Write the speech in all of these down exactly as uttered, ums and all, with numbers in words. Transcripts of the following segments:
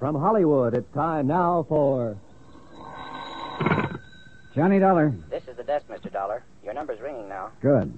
From Hollywood, it's time now for... Johnny Dollar. This is the desk, Mister Dollar. Your number's ringing now. Good.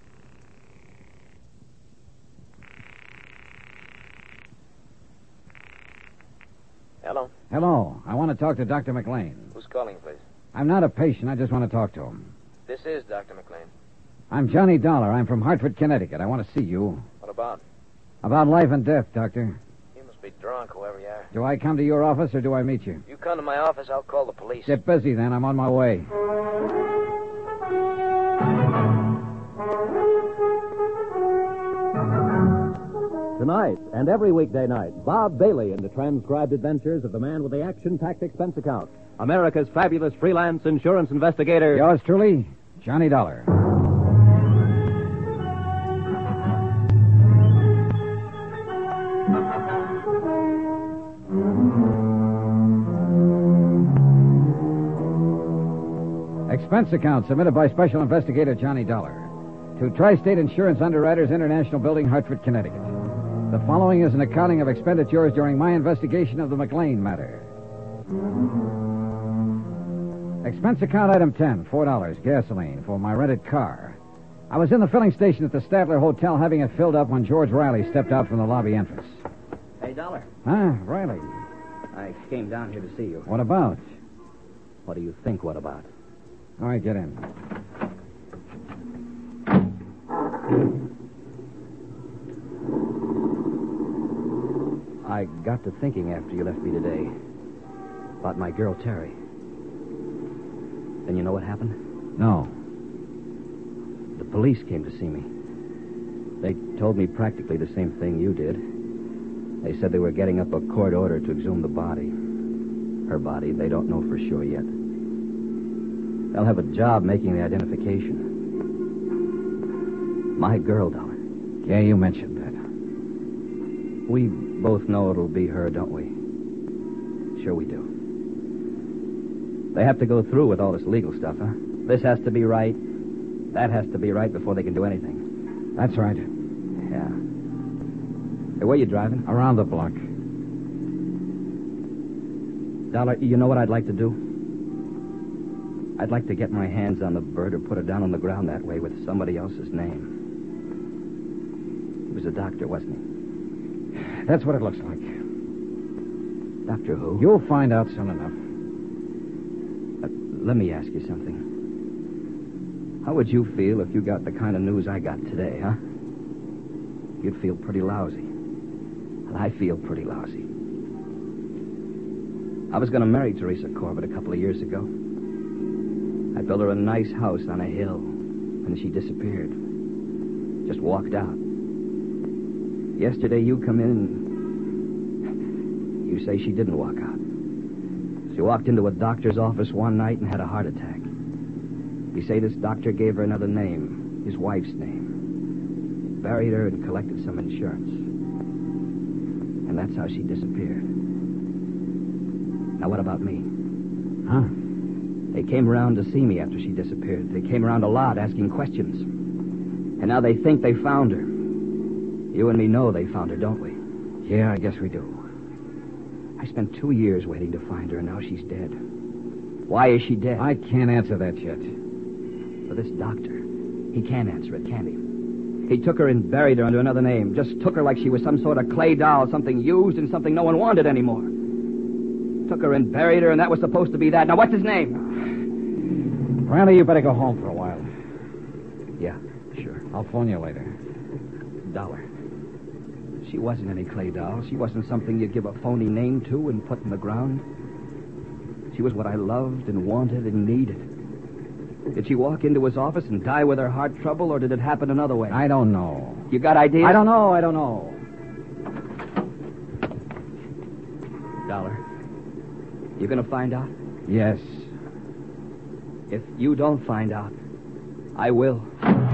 Hello? Hello. I want to talk to Doctor McLean. Who's calling, please? I'm not a patient. I just want to talk to him. This is Doctor McLean. I'm Johnny Dollar. I'm from Hartford, Connecticut. I want to see you. What about? About life and death, Doctor. You must be drunk, whoever you are. Do I come to your office or do I meet you? You come to my office, I'll call the police. Get busy, then. I'm on my way. Tonight and every weekday night, Bob Bailey in the transcribed adventures of the man with the action-packed expense account, America's fabulous freelance insurance investigator. Yours truly, Johnny Dollar. Expense account submitted by Special Investigator Johnny Dollar to Tri-State Insurance Underwriters International Building, Hartford, Connecticut. The following is an accounting of expenditures during my investigation of the McLean matter. Expense account item ten, four dollars, gasoline for my rented car. I was in the filling station at the Statler Hotel having it filled up when George Riley stepped out from the lobby entrance. Hey, Dollar. Huh, Riley? I came down here to see you. What about? What do you think, what about? All right, get in. I got to thinking after you left me today about my girl, Terry. And you know what happened? No. The police came to see me. They told me practically the same thing you did. They said they were getting up a court order to exhume the body. Her body, they don't know for sure yet. They'll have a job making the identification. My girl, Dollar. Yeah, you mentioned that. We both know it'll be her, don't we? Sure we do. They have to go through with all this legal stuff, huh? This has to be right. That has to be right before they can do anything. That's right. Yeah. Hey, where you driving? Around the block. Dollar, you know what I'd like to do? I'd like to get my hands on the bird or put it down on the ground that way with somebody else's name. He was a doctor, wasn't he? That's what it looks like. Doctor who? You'll find out soon enough. Uh, let me ask you something. How would you feel if you got the kind of news I got today, huh? You'd feel pretty lousy. Well, I feel pretty lousy. I was going to marry Teresa Corbett a couple of years ago. I built her a nice house on a hill, and she disappeared. Just walked out. Yesterday you come in and you say she didn't walk out. She walked into a doctor's office one night and had a heart attack. You say this doctor gave her another name, his wife's name. Buried her and collected some insurance. And that's how she disappeared. Now what about me? Huh? They came around to see me after she disappeared. They came around a lot asking questions. And now they think they found her. You and me know they found her, don't we? Yeah, I guess we do. I spent two years waiting to find her, and now she's dead. Why is she dead? I can't answer that yet. For this doctor, he can't answer it, can he? He took her and buried her under another name. Just took her like she was some sort of clay doll, something used and something no one wanted anymore. Took her and buried her, and that was supposed to be that. Now, what's his name? Riley, you better go home for a while. Yeah, sure. I'll phone you later. Dollar. She wasn't any clay doll. She wasn't something you'd give a phony name to and put in the ground. She was what I loved and wanted and needed. Did she walk into his office and die with her heart trouble, or did it happen another way? I don't know. You got ideas? I don't know, I don't know. Dollar. You gonna find out? Yes. If you don't find out, I will.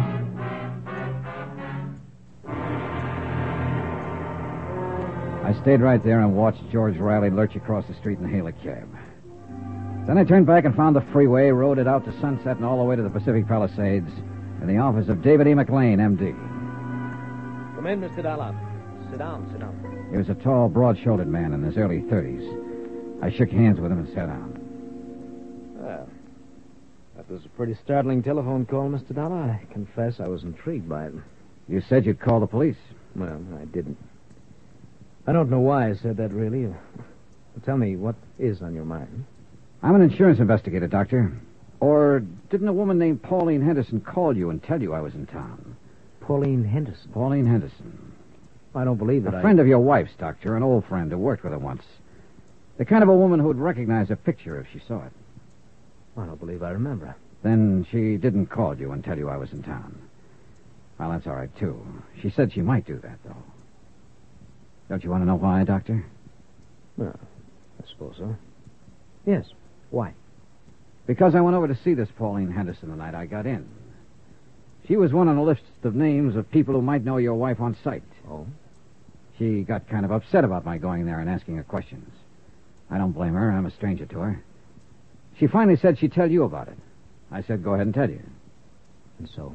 I stayed right there and watched George Riley lurch across the street and hail a cab. Then I turned back and found the freeway, rode it out to Sunset and all the way to the Pacific Palisades in the office of David E. McLean, M D. Come in, Mister Dollar. Sit down, sit down. He was a tall, broad-shouldered man in his early thirties. I shook hands with him and sat down. Well, that was a pretty startling telephone call, Mister Dollar. I confess I was intrigued by it. You said you'd call the police. Well, I didn't. I don't know why I said that, really. Well, tell me, what is on your mind? I'm an insurance investigator, Doctor. Or didn't a woman named Pauline Henderson call you and tell you I was in town? Pauline Henderson? Pauline Henderson. I don't believe that A I... friend of your wife's, Doctor, an old friend who worked with her once. The kind of a woman who would recognize a picture if she saw it. I don't believe I remember. Then she didn't call you and tell you I was in town. Well, that's all right, too. She said she might do that, though. Don't you want to know why, Doctor? Well, I suppose so. Yes. Why? Because I went over to see this Pauline Henderson the night I got in. She was one on the list of names of people who might know your wife on sight. Oh? She got kind of upset about my going there and asking her questions. I don't blame her. I'm a stranger to her. She finally said she'd tell you about it. I said, go ahead and tell you. And so?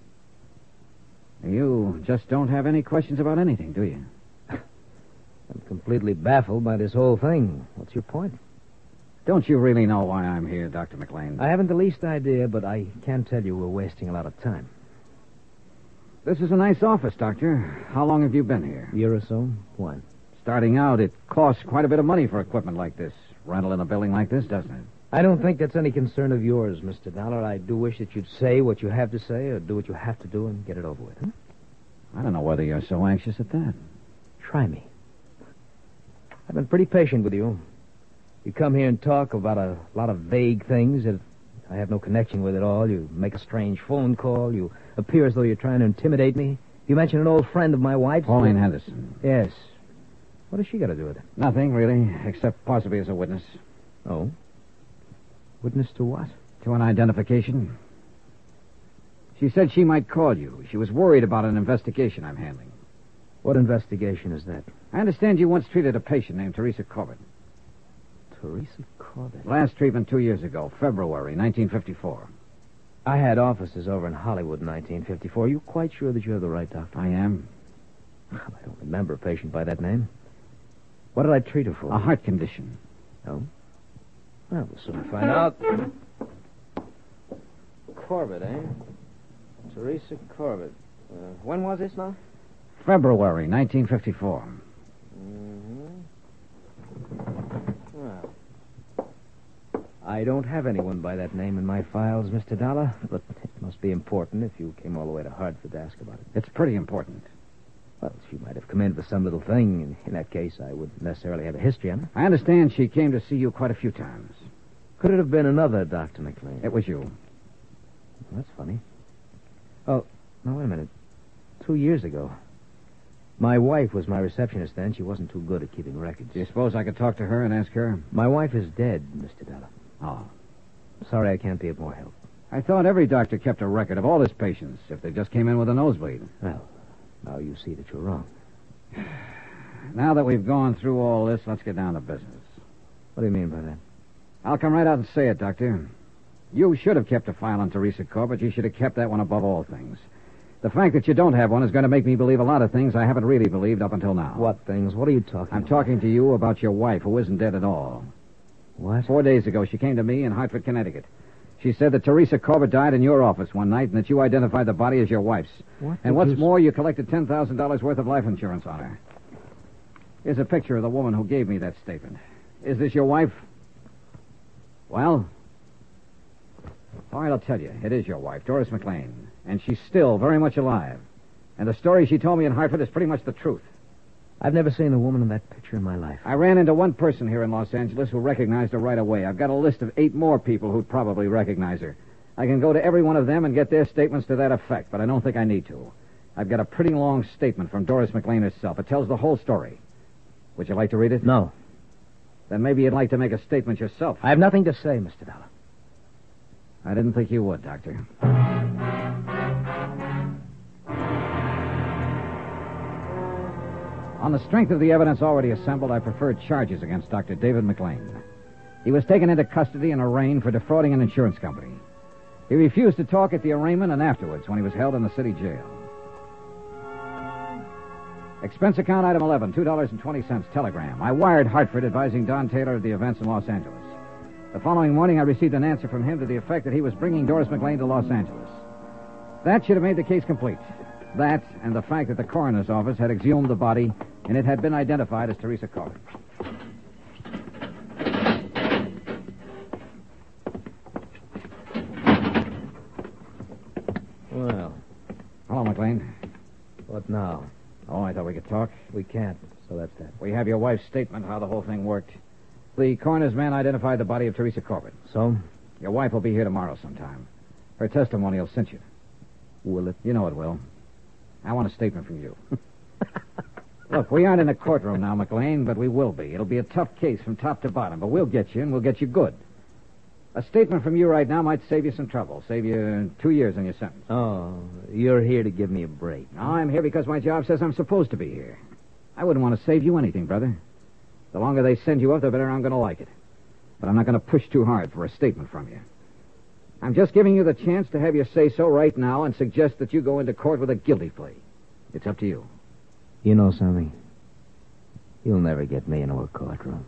You just don't have any questions about anything, do you? I'm completely baffled by this whole thing. What's your point? Don't you really know why I'm here, Doctor McLean? I haven't the least idea, but I can tell you we're wasting a lot of time. This is a nice office, Doctor. How long have you been here? A year or so? Why? Starting out, it costs quite a bit of money for equipment like this. Rental in a building like this, doesn't it? I don't think that's any concern of yours, Mister Dollar. I do wish that you'd say what you have to say or do what you have to do and get it over with. Huh? I don't know whether you're so anxious at that. Try me. I've been pretty patient with you. You come here and talk about a lot of vague things that I have no connection with at all. You make a strange phone call. You appear as though you're trying to intimidate me. You mention an old friend of my wife's. Pauline Henderson. Yes. What has she got to do with it? Nothing, really, except possibly as a witness. Oh? Witness to what? To an identification. She said she might call you. She was worried about an investigation I'm handling. What investigation is that? I understand you once treated a patient named Teresa Corbett. Teresa Corbett? Last treatment two years ago, February nineteen fifty-four. I had offices over in Hollywood in nineteen fifty-four. Are you quite sure that you have the right doctor? I am. I don't remember a patient by that name. What did I treat her for? A heart condition. Oh? Well, we'll soon find out. Corbett, eh? Teresa Corbett. Uh, when was this now? February nineteen fifty-four. Mm-hmm. Well, I don't have anyone by that name in my files, Mister Dollar, but it must be important if you came all the way to Hartford to ask about it. It's pretty important. Well, she might have come in for some little thing, and in that case, I wouldn't necessarily have a history on her. I understand she came to see you quite a few times. Could it have been another Doctor McLean? It was you. Well, that's funny. Oh, no, wait a minute. Two years ago. My wife was my receptionist then. She wasn't too good at keeping records. Do you suppose I could talk to her and ask her? My wife is dead, Mister Dollar. Oh. Sorry I can't be of more help. I thought every doctor kept a record of all his patients if they just came in with a nosebleed. Well, now you see that you're wrong. Now that we've gone through all this, let's get down to business. What do you mean by that? I'll come right out and say it, Doctor. You should have kept a file on Teresa Corbett. You should have kept that one above all things. The fact that you don't have one is going to make me believe a lot of things I haven't really believed up until now. What things? What are you talking I'm about? talking to you about your wife, who isn't dead at all. What? Four days ago, she came to me in Hartford, Connecticut. She said that Teresa Corbett died in your office one night and that you identified the body as your wife's. What And did what's you... more, you collected ten thousand dollars worth of life insurance on her. Here's a picture of the woman who gave me that statement. Is this your wife? Well? All right, I'll tell you. It is your wife, Doris McLean. And she's still very much alive. And the story she told me in Hartford is pretty much the truth. I've never seen a woman in that picture in my life. I ran into one person here in Los Angeles who recognized her right away. I've got a list of eight more people who'd probably recognize her. I can go to every one of them and get their statements to that effect, but I don't think I need to. I've got a pretty long statement from Doris McLean herself. It tells the whole story. Would you like to read it? No. Then maybe you'd like to make a statement yourself. I have nothing to say, Mister Dollar. I didn't think you would, Doctor. On the strength of the evidence already assembled, I preferred charges against Doctor David McLean. He was taken into custody and arraigned for defrauding an insurance company. He refused to talk at the arraignment and afterwards when he was held in the city jail. Expense account item eleven, two dollars and twenty cents, telegram. I wired Hartford advising Don Taylor of the events in Los Angeles. The following morning, I received an answer from him to the effect that he was bringing Doris McLean to Los Angeles. That should have made the case complete. That and the fact that the coroner's office had exhumed the body and it had been identified as Teresa Corbett. Well, Hello, McLean. what now? Oh, I thought we could talk. We can't, so that's that. We have your wife's statement how the whole thing worked. The coroner's man identified the body of Teresa Corbett. So? Your wife will be here tomorrow sometime. Her testimony will cinch you. Will it? You know it will. I want a statement from you. Look, we aren't in a courtroom now, McLean, but we will be. It'll be a tough case from top to bottom, but we'll get you, and we'll get you good. A statement from you right now might save you some trouble, save you two years on your sentence. Oh, you're here to give me a break. No, I'm here because my job says I'm supposed to be here. I wouldn't want to save you anything, brother. The longer they send you up, the better I'm going to like it. But I'm not going to push too hard for a statement from you. I'm just giving you the chance to have your say-so right now and suggest that you go into court with a guilty plea. It's up to you. You know something? You'll never get me into a courtroom.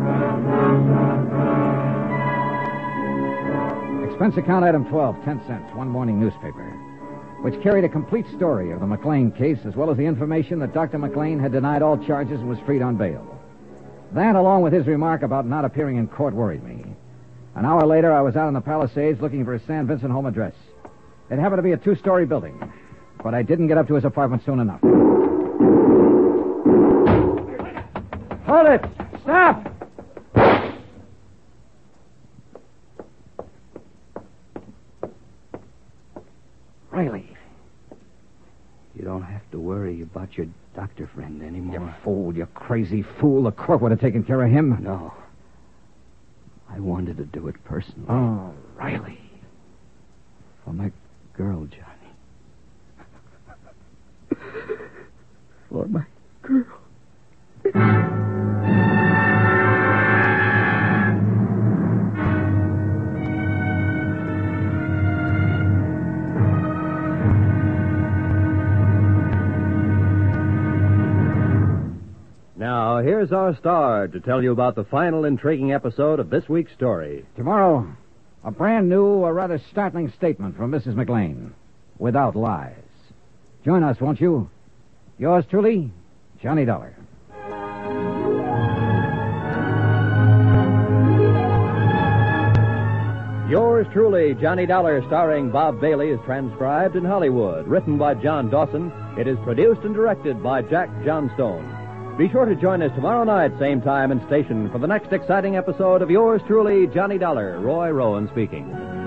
Expense account item twelve, ten cents, one morning newspaper, which carried a complete story of the McLean case as well as the information that Doctor McLean had denied all charges and was freed on bail. That, along with his remark about not appearing in court, worried me. An hour later, I was out in the Palisades looking for his San Vincent home address. It happened to be a two-story building, but I didn't get up to his apartment soon enough. Hold it! Stop! Riley. You don't have to worry about your doctor friend anymore. You fool, you crazy fool. The court would have taken care of him. No. I wanted to do it personally. Oh, Riley. For my girl, Johnny. For my girl. Now, here's our star to tell you about the final intriguing episode of this week's story. Tomorrow, a brand new, a rather startling statement from Missus McLean, without lies. Join us, won't you? Yours truly, Johnny Dollar. Yours truly, Johnny Dollar, starring Bob Bailey, is transcribed in Hollywood. Written by John Dawson, it is produced and directed by Jack Johnstone. Be sure to join us tomorrow night, same time and station, for the next exciting episode of Yours truly, Johnny Dollar. Roy Rowan speaking.